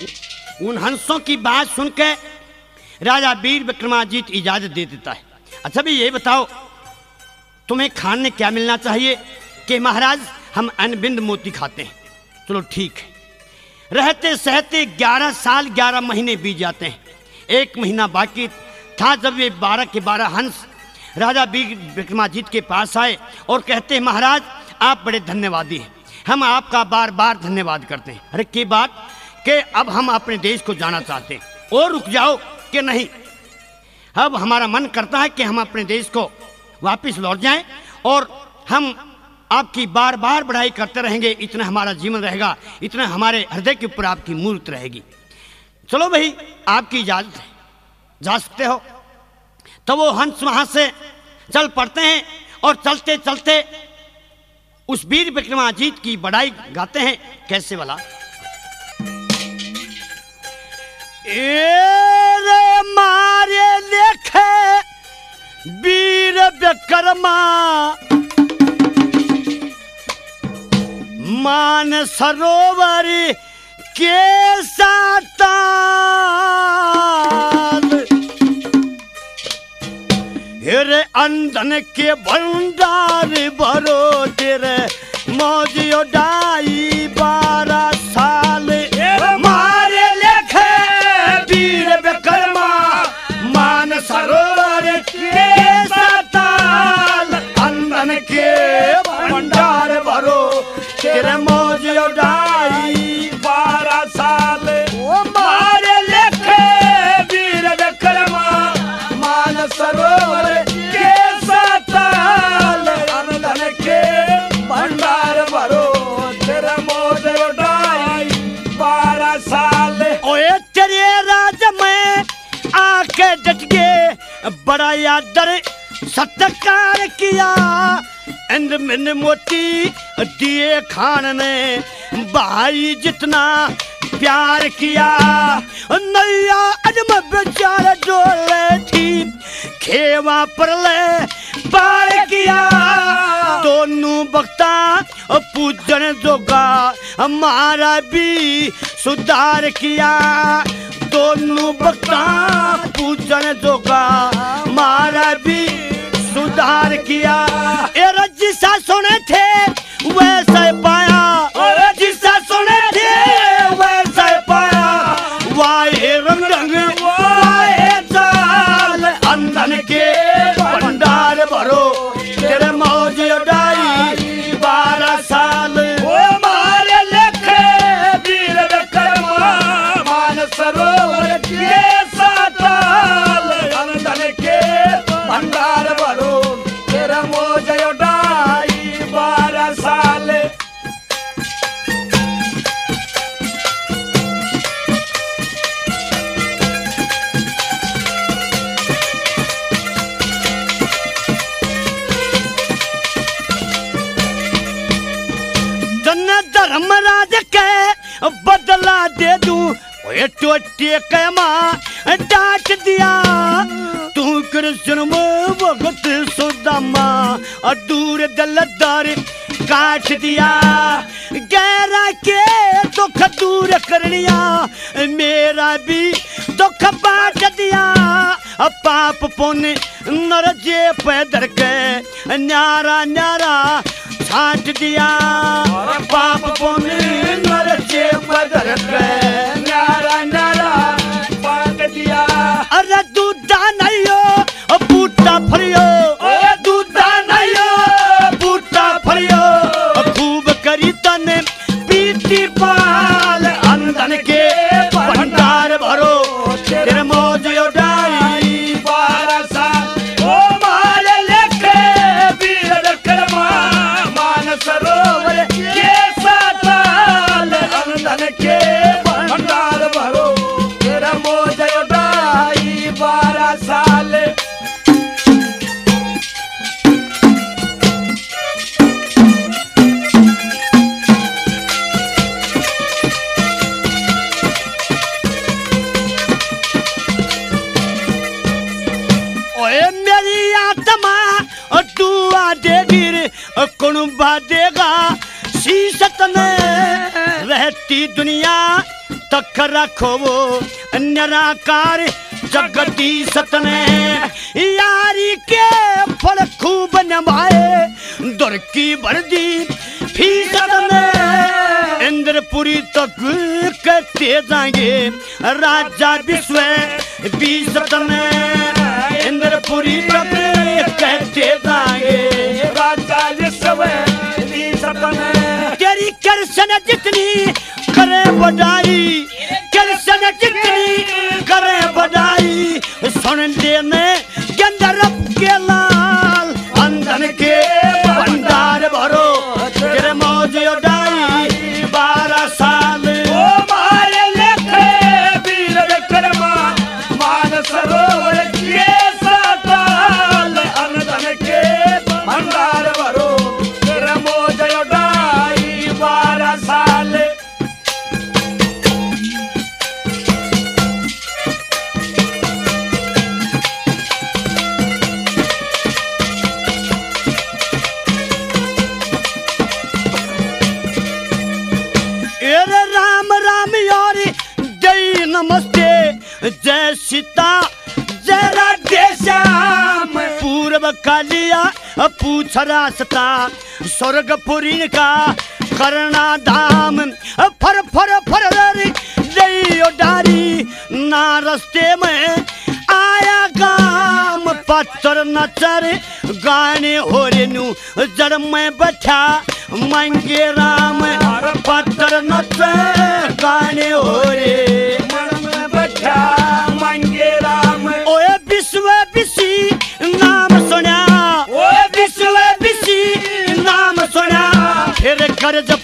उन हंसों की बात सुन के राजा वीर विक्रमादित्य इजाजत दे देता है। अच्छा भी ये बताओ तुम्हें खाने क्या मिलना चाहिए? कि महाराज हम अनबिंद मोती खाते हैं। चलो ठीक है। रहते सहते 11 साल 11 महीने बीत जाते हैं। एक महीना बाकी था जब ये 12 के 12 हंस राजा वीर विक्रमादित्य के पास आए और कहते हैं महाराज आप बड़े धन्यवादी हैं, हम आपका बार बार धन्यवाद करते हैं। अरे की बात कि अब हम अपने देश को जाना चाहते हैं। और रुक जाओ कि नहीं, अब हमारा मन करता है कि हम अपने देश को वापस लौट जाएं और हम आपकी बार बार बढ़ाई करते रहेंगे। इतना हमारा जीवन रहेगा, इतना हमारे हृदय के ऊपर आपकी मूर्त रहेगी। चलो भाई आपकी इजाजत है, जा सकते हो। तो वो हंस वहां से चल पड़ते हैं और चलते चलते उस वीर विक्रमादित्य की बड़ाई गाते हैं। कैसे वाला? रे मारे देखे वीर विक्रमा मान सरोवर के साताल हेरे अंधन के भंडार भरो तेरे मौज उड़ाई 12 साल मारे लेखे वीर विक्रमा मान सरोवर के साताल अंधन के भंडार भरो तेरे मौज उड़ाई 12 साल मारे लेखे वीर विक्रमा मान सरोवर के साताल अंधन के भंडार भरो तेरे मौज उड़ाई 12 साल। ओए तेरे राज में आके डट गए बड़ा आदर सत्कार किया। इंद्र मिन मोती दिए खान ने भाई जितना प्यार किया। नैया अजम बेचारा डोले थी खेवा पर ले पार किया। दोनों बख्ता पूजन जोगा हमारा भी सुधार किया। दोनों बख्ता पूजन जोगा हमारा भी सुधार किया। ए जिसा सुने थे वैसे पाया, जिसा सुने थे वैसे पाया। वाहे रंग रंग वाहे चाल अंधन के भंडार भरो तेरे मौज उड़ाई 12 साल मारे लेखे वीर विक्रमा मान सरोवर के साताल अंधन के भंडार भरो तेरा मौज उड़ाई 12 साल। धर्मराज के बदला दे दूं टोटे के माँ डांट दिया। तू कृष्ण भगत सुदामा दूर दलदार काट दिया। गैरा के दुख दूर कर लिया मेरा भी दुख बांट दिया। पाप पुण्य नर जे पैदर के न्यारा न्यारा छाट दिया। पाप पुण्य नर जे पैदर के न्यारा न्यारा छाट दिया। अरे दूधा नहीं हो बूटा फरियो, दूधा नहीं हो बूटा फरियो। खूब करी तने पीती पाल अंधन के भंडार भरो तेरे मौज उड़ाई 12 साल मार लेके वीर विक्रमा मान सरोवर के साताल अंधन के भंडार भरो तेरे मौज उड़ाई 12 साल। मेरी आत्मा दुआ दे वीर कुणबा देगा शीशत में रहती दुनिया तक रखो वो निराकार जगदीश सतने यारी के फल खूब नभाए दुर की वर्दी फीसद में इंद्रपुरी तक कहते जाएंगे राजा विश्व बीसत में इंद्रपुरी तक कहते जाएंगे राजा विश्व बीसत में तेरी कृष्ण जितनी करे बधाई कृष्ण जितनी करे बधाई सुन देने गंधर्व के लाल अंधन के भंडार भरो तेरे मौज उड़ाई 12 साल ओ मारे लेखे वीर विक्रमा मान सरोवर के साताल अंधन के भंडार भरो तेरे मौज उड़ाई 12 साल राम राम यारी जय नमस्ते जय सीता जय राधे श्याम पूर्व कालिया पूछ रास्ता स्वर्गपुरी का करना धाम फर फर फर जय डारी ना रस्ते में आया गाम पत्थर नचर गाने हो रेनु जड़ में बैठा मंगे राम पत्थर नचे गाने हो रे मन में बैठा मंगे राम ओए विश्व विशी नाम सुना ओ विश्व विशी नाम सुना फिर कर्ज